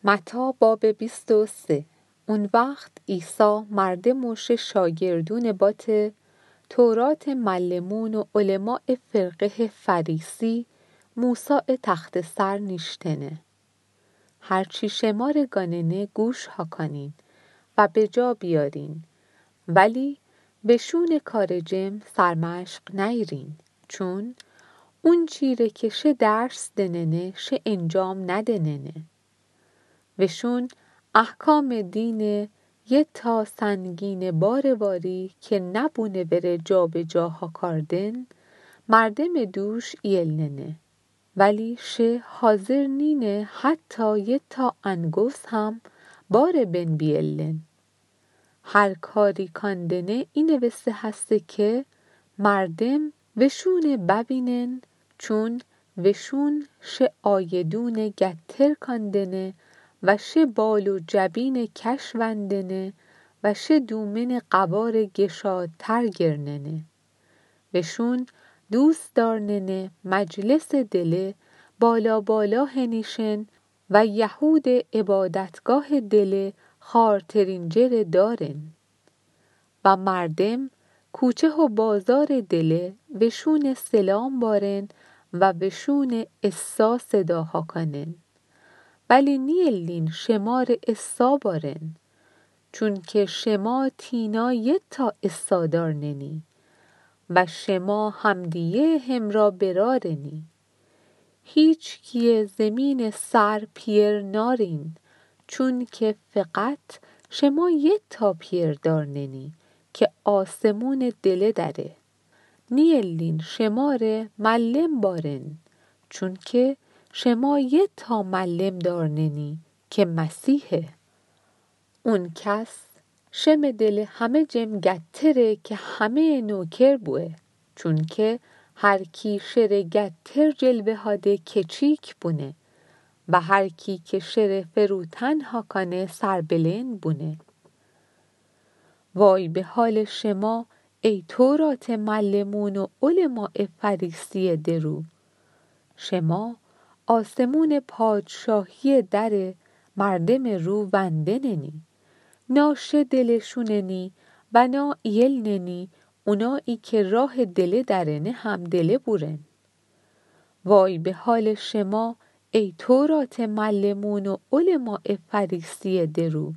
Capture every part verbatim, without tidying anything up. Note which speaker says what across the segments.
Speaker 1: متی باب بیست و سه. اون وقت عیسی مرد موش شاگردون بات تورات معلمون و علماء فرقه فریسی موسا تخت سر نیشتنه. هرچی شمار گاننه گوش ها کنین و به جا بیارین، ولی بشون کار جم سرمشق نیرین، چون اون چیره که شه درس دننه شه انجام ندننه. وشون احکام دین یه تا سنگین بار واری که نبونه بره جا به جاها کاردن مردم دوش ایلننه، ولی شه حاضر نینه حتی یه تا انگوز هم بار بن بیلن. هر کاری کاندنه اینه وسته هسته که مردم وشون ببینن، چون وشون شه آیدون گتر کاندنه و شه بال و جبین کش وندنه و شه دومن قبار گشادتر گرننه. وشون دوست دارننه مجلس دله بالا بالا هنیشن و یهود عبادتگاه دله خارترین جر دارن. و مردم کوچه و بازار دله وشون سلام بارن و وشون اسا صداها کنن، ولی نیلین شمار اسا بارن، چون که شما تینا یه تا اسا دارننی و شما همدیه هم را برارنی. هیچ کیه زمین سر پیر نارین، چون که فقط شما یه تا پیر دارننی که آسمون دله داره. نیلین شماره ملم بارن، چون که شما یه تا ملم دارننی که مسیحه. اون کس شم دل همه جم گتره که همه نوکر بوه، چون که هر کی شر گتر جلوه هاده کچیک بونه و هر کی که شر فروتن ها کنه سربلند بونه. وای به حال شما ای تورات معلمون و علماء فریسی درو، شما آسمون پادشاهی در مردم رو وندننی، ناشه دلشوننی و نا ایلننی اونایی که راه دله درنه هم دله بورن. وای به حال شما ای تورات معلمون و علماء فریسی درو،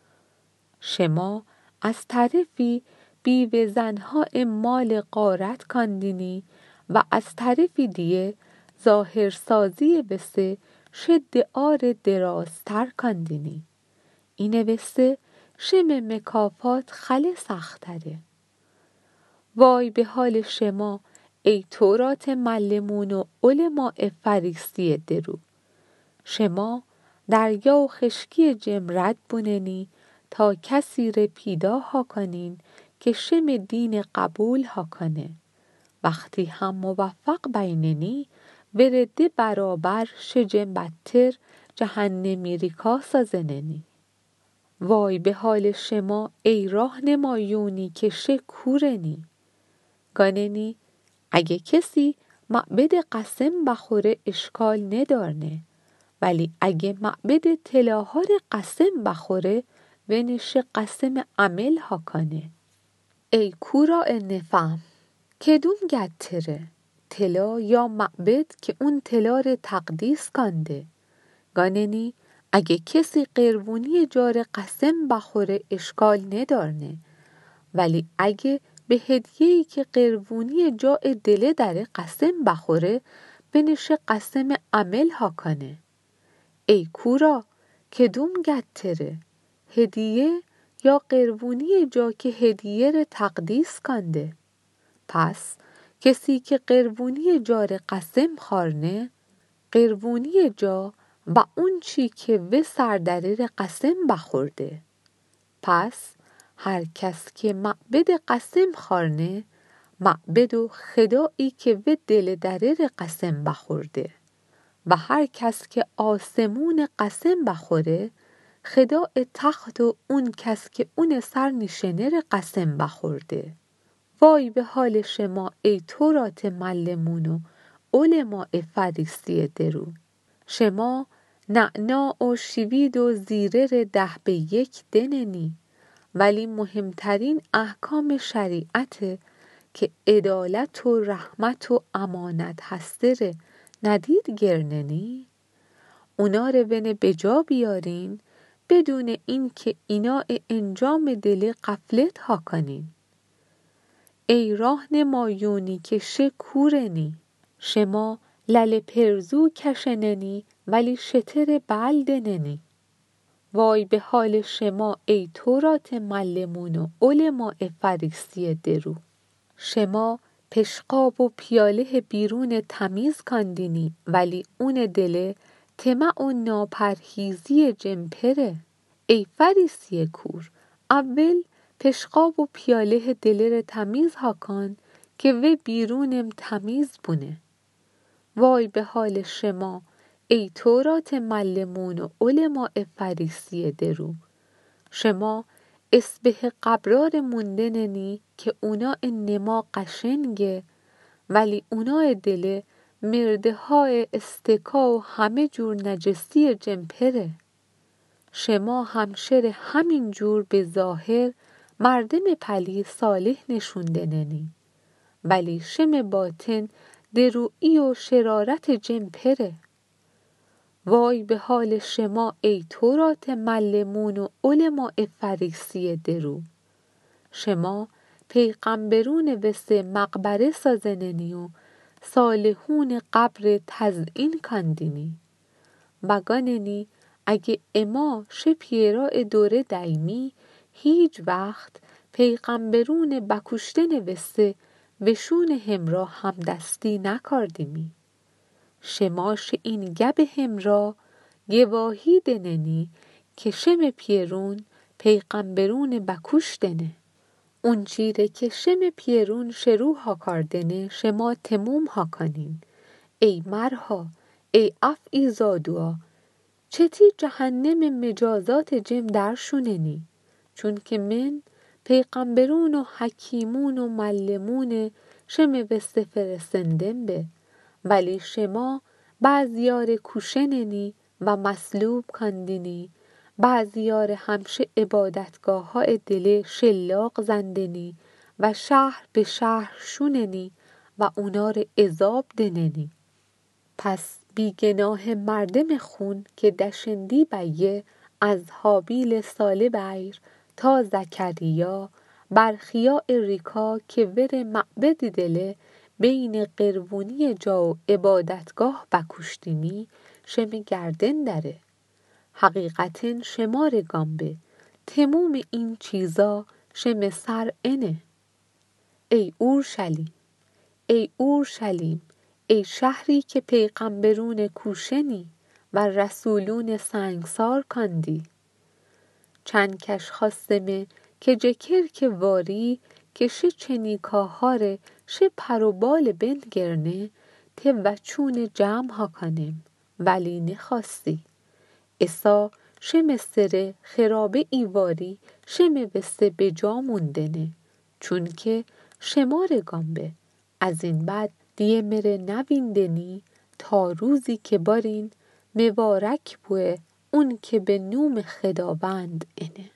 Speaker 1: شما از طرفی بیوه زنها مال غارت کاندینی و از طرفی دیه ظاهرسازی بسه شد آر درازتر کاندینی. اینه بسه شم مکافات خله سختره. وای به حال شما ای تورات معلمون و علماء فریسی درو، شما دریا و خشکی جم رد بوننی تا کسی ره پیدا ها کنین که شم دین قبول ها کنه. وقتی هم موفق بیننی ورده برابر شجم بدتر جهنمی ریکا سازننی. وای به حال شما ای راهنمایونی که شه کورنی. گاننی اگه کسی معبد قسم بخوره اشکال ندارنه، ولی اگه معبد تلاهار قسم بخوره ونش قسم عمل ها کنه. ای کورا نفهم کدوم گتره، تلا یا معبد که اون تلا رو تقدیس کنده. گاننی اگه کسی قربونی جار قسم بخوره اشکال ندارنه، ولی اگه به هدیه‌ای که قربونی جا دله داره قسم بخوره بنش قسم عمل ها کنه. ای کورا کدوم گتره، هدیه یا قربونی جا که هدیه رو تقدیس کنده؟ پس کسی که قربونی جار قسم خارنه، قربونی جا و اون چی که و سردریر قسم بخورده. پس هر کس که معبد قسم خارنه، معبد و خدایی که و دل دریر قسم بخورده. و هر کس که آسمون قسم بخوره، خداع تخت و اون کس که اون سر نشنر قسم بخورده. وای به حال شما ای تورات معلمون و علماء فریسی درو، شما نعنا و شوید و زیره ده به یک دننی. ولی مهمترین احکام شریعت که عدالت و رحمت و امانت هستره ندید گرننی. اونا رو بنه بجا بیارین بدون این که اینا انجام دل غفلت ها کنین. ای راهنمایونی که شه کورنی. شما لل پرزو کشننی ولی شتر بلدننی. وای به حال شما ای تورات معلمون و علماء فریسی درو. شما پشقاب و پیاله بیرون تمیز کندینی ولی اون دله طمع و ناپرهیزی جمپره. ای فریسی کور، اول پشقاب و پیاله دله رو تمیز ها کن که و بیرونم تمیز بونه. وای به حال شما ای تورات معلمون و علماء فریسی درو. شما اسبه قبرار موندننی که اونا نما قشنگه ولی اونا دله مرده های استکا و همه جور نجسی جمپره. شما همشر همین جور به ظاهر مردم پلی صالح نشوندننی ولی شم باطن درویی و شرارت جمپره. وای به حال شما ای تورات معلمون و علماء فریسی درو. شما پیغمبرون وسه مقبره سازننی و صالحون قبر تزئین کندینی. بگاننی اگه اما شه پیرا دوره دایمی هیچ وقت پیغمبرون بکشتن وسه وشون همراه همدستی نکردیمی. شماش این گب همراه گواهی دننی که شم پیرون پیغمبرون بکشتنه. اون چیره که شم پیرون شروع ها کردنه شما تموم ها کنین. ای مرها ای افعی زادوا چتی جهنم مجازات جم درشوننی. چون که من پیغمبرون و حکیمون و معلمون شم وسته فرستندم به ولی شما بعضیار کوشننی و مصلوب کندینی. بعضیار همشه عبادتگاه های دل شلاق زندنی و شهر به شهر شوننی و اونا رو عذاب دننی. پس بیگناه مردم خون که دشندی بیه از حابیل ساله بیر تا زکریا برخیا ریکا که ور معبد دله بین قربونی جا و عبادتگاه بکشتینی شم گردن داره. حقیقتن شمار گامبه تموم این چیزا شم سر انه. ای اورشلیم ای اورشلیم ای شهری که پیغمبرون کوشنی و رسولون سنگسار کندی. چند کش خواستمه که جکر که واری که شه چنیکاهاره شه پروبال بنگرنه ته وچون جمع ها کنم ولی نخواستی. اسا شه مستره خرابه ایواری شه موسته به جا موندنه. چون که شمار گامبه از این بعد دیه مره نویندنی تا روزی که بارین مبارک بوه اون که به نوم خداوند انه.